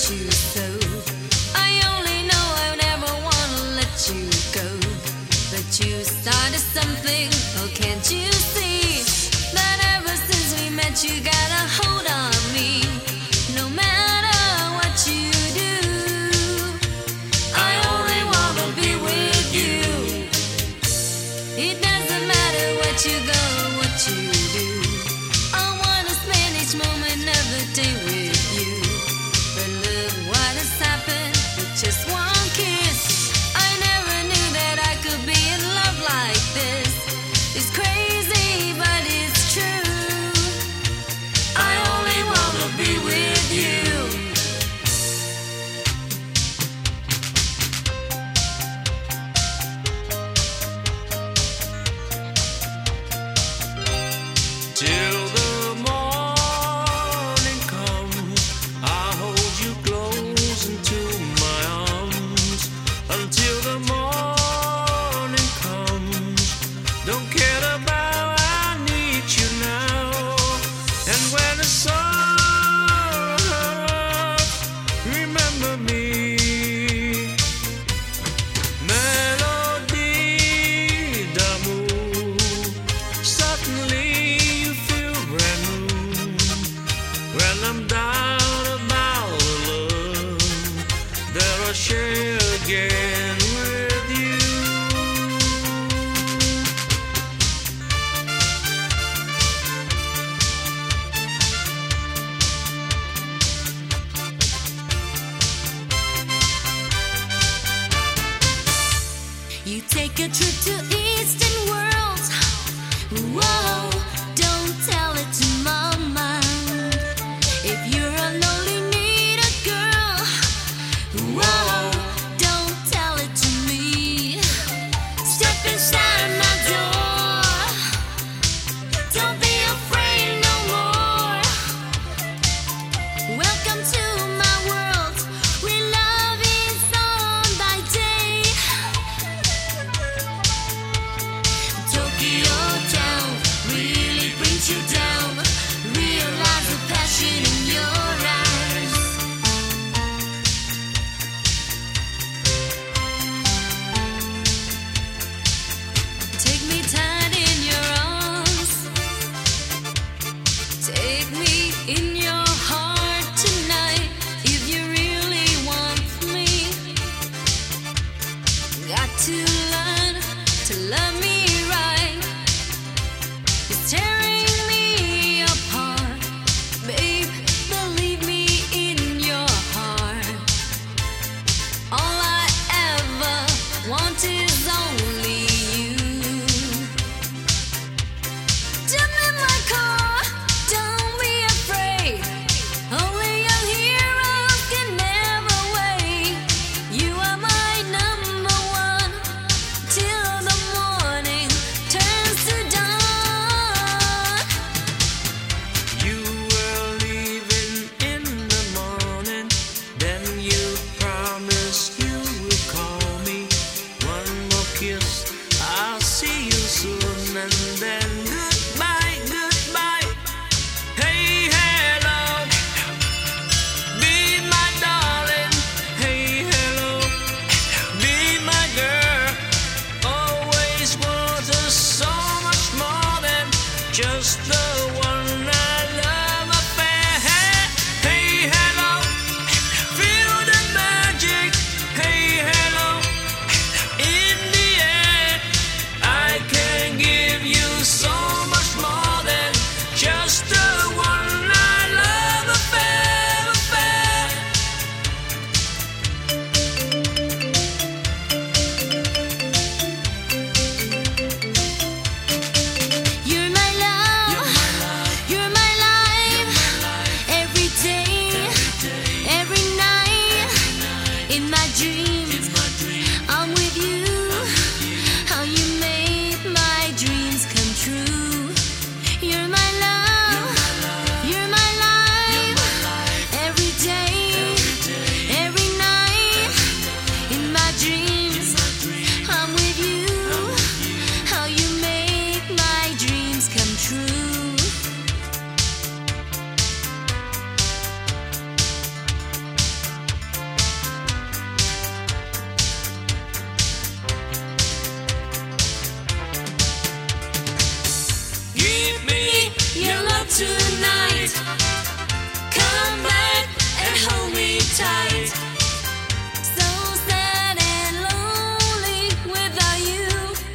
you so. I only know I never wanna let you go. But you started something, oh can't you see? That ever since we met you got a hold on me. No matter what you do, I only wanna be with you. It doesn't matter what you go, what you do. I wanna spend each moment of the day with you. But look what has happened with just one kiss. I never knew that I could be in love like this. It's crazy, but it's true. I only wanna be with you. Till the morning comes, I hold you close into my arms. Until the morning comes, don't care about, I need you now. And when the sun, remember me. Melody d'amour, suddenly you feel brand new. When I'm down about love, that I'll share again with you. You take a trip to Eastern worlds. Whoa, don't tell it to mama. If you're a lonely, need a girl. Whoa, don't tell it to me. Step inside my door. Don't be afraid no more. Welcome to my world, where love is on by day. Tokyo town really brings you down. Realize the passion in your eyes. Take me tight in your arms. Take me in your heart tonight. If you really want me, got to learn to love me right. It's tearing me apart, babe. Believe me in your heart. All I ever want is only you. Jump in my car, don't be afraid. Only a hero can never wait. You are my number one till the morning turns to dawn. You were leaving in the morning, then you promised you would call me. One more kiss, I'll see you soon, and then goodbye, goodbye. Hey, hello, be my darling. Hey, hello, be my girl. Always wanted so much more than just the one I love affair. Hey, hello, feel the magic. Hey, hello, in the end, I can give you so much more than just the one I love affair, affair. You're my love, You're night. Come back and hold me tight. So sad and lonely without you.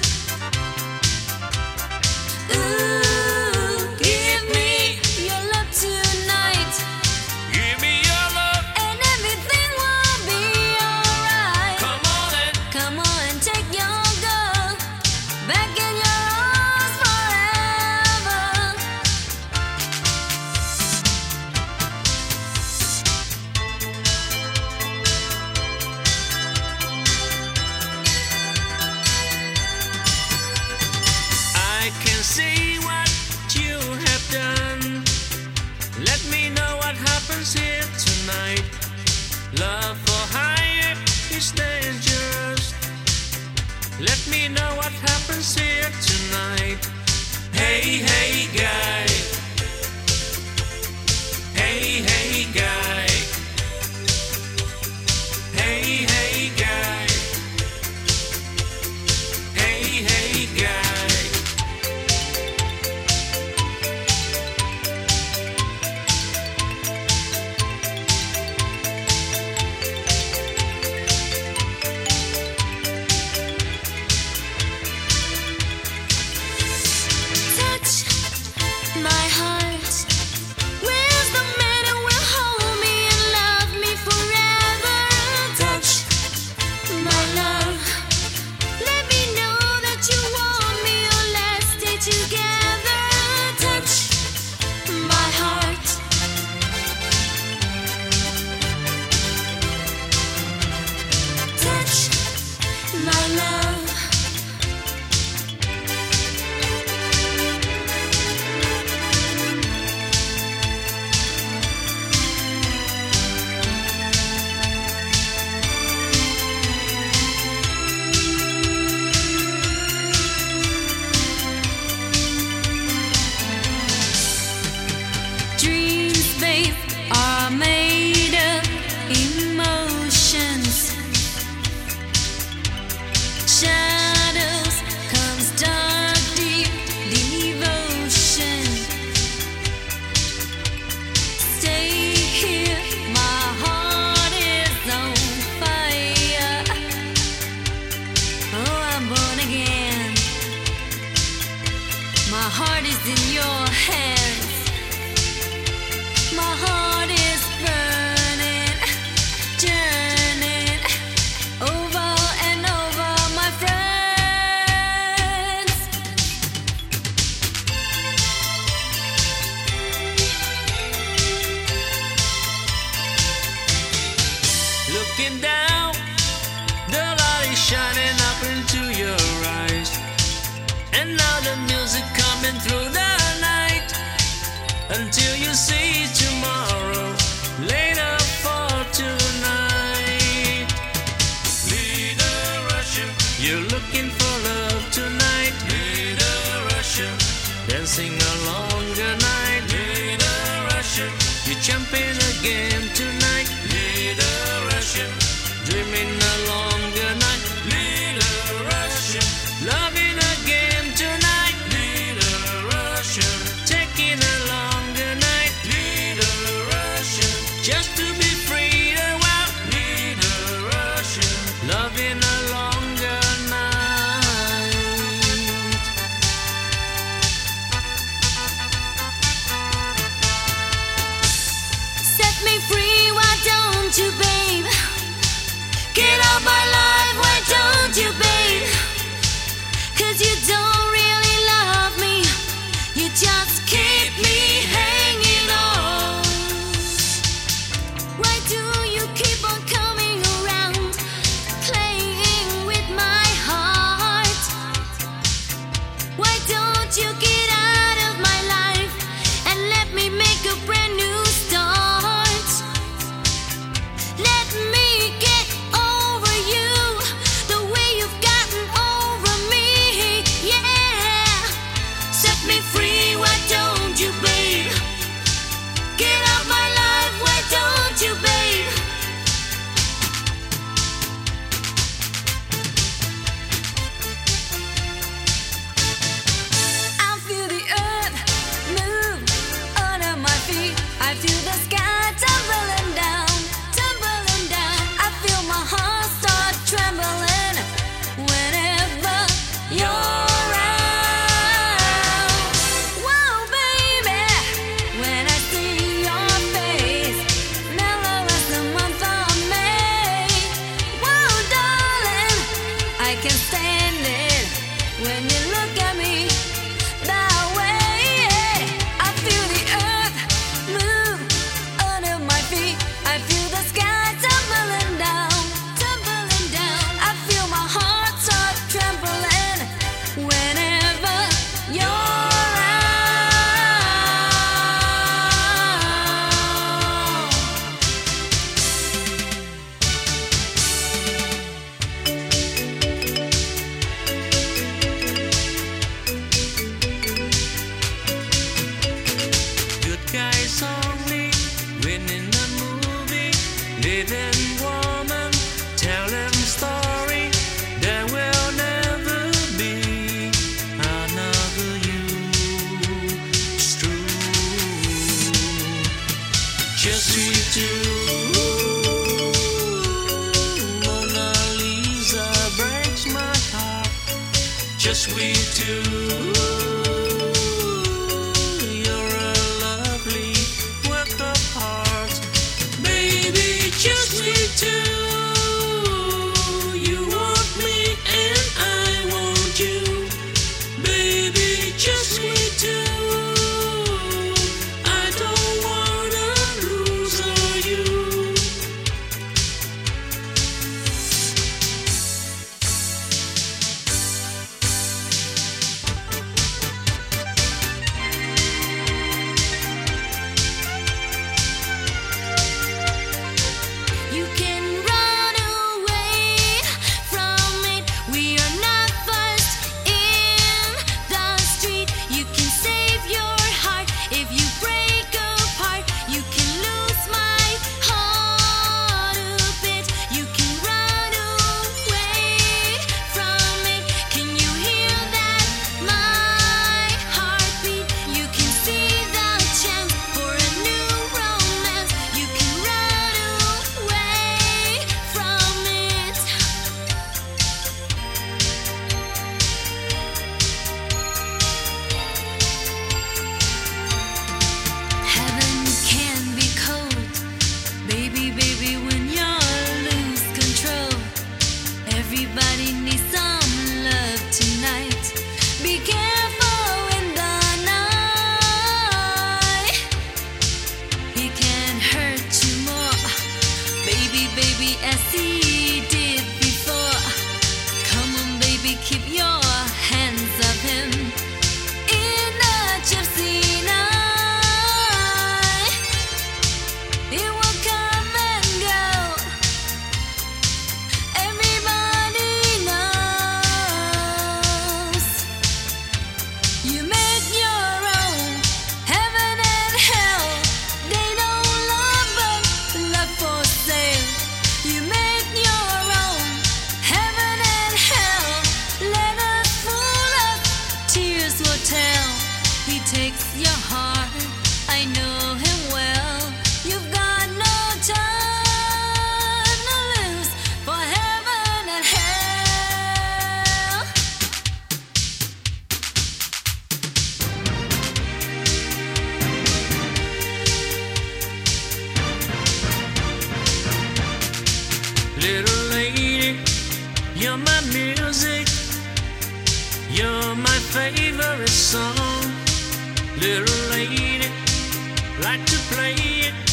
Ooh, give me your love tonight. Give me your love. And everything will be alright. Come on and take your girl back in your arms forever. I can see what you have done. Let me know what happens here tonight. Love for hire is dangerous. Let me know what happens here tonight. Hey, hey, guy. Hey, hey, guy. Hey, hey, guy. Hey, hey, guy. Touch my heart. Where's the man who will hold me and love me forever? Touch my love. Let me know that you want me or let's stay together. Touch my heart. Touch my love. Dreams, babe, are made of emotions. Shadows comes dark, deep devotion. Stay here, my heart is on fire. Oh, I'm born again. My heart is in your hands. My heart is burning, turning over and over, my friends. Looking down, the light is shining up into your eyes. And now the music coming through the night. Until you see tomorrow, later for tonight. Little Russia, you're looking for love tonight. Little Russia, dancing along the night. Little Russia, you're jumping again tonight. Little Russia, dreaming along the night. Little Russia, loving again tonight. Little Russia, taking along the night. Little Russia, just to be free a while. Little Russia, loving along the night. Set me free. just we two. You're a lovely work of art, baby, just we two. You want me and I want you, baby, just we two. I don't wanna lose you. You can run away from it. We are not first in the street. You can save your heart if you break apart. You can lose my heart a bit. You can run away from it. Can you hear that? My heartbeat. You can see the chance for a new romance. You can run away from it. Heaven can be cold, baby, baby, when you lose control. Everybody needs some love tonight. Be careful in the night. He can hurt you more, baby, baby, as he did before. Come on, baby, keep your hands off him. In a gypsy night, it will come and go. Everybody knows. You make your own heaven and hell. They don't love but love for sale. You make your own heaven and hell. Let us fool us, tears will tell. He takes your heart, I know him well. You've got no time to lose for heaven and hell. Little lady, you're my music, you're my favorite song. Little lady, like to play it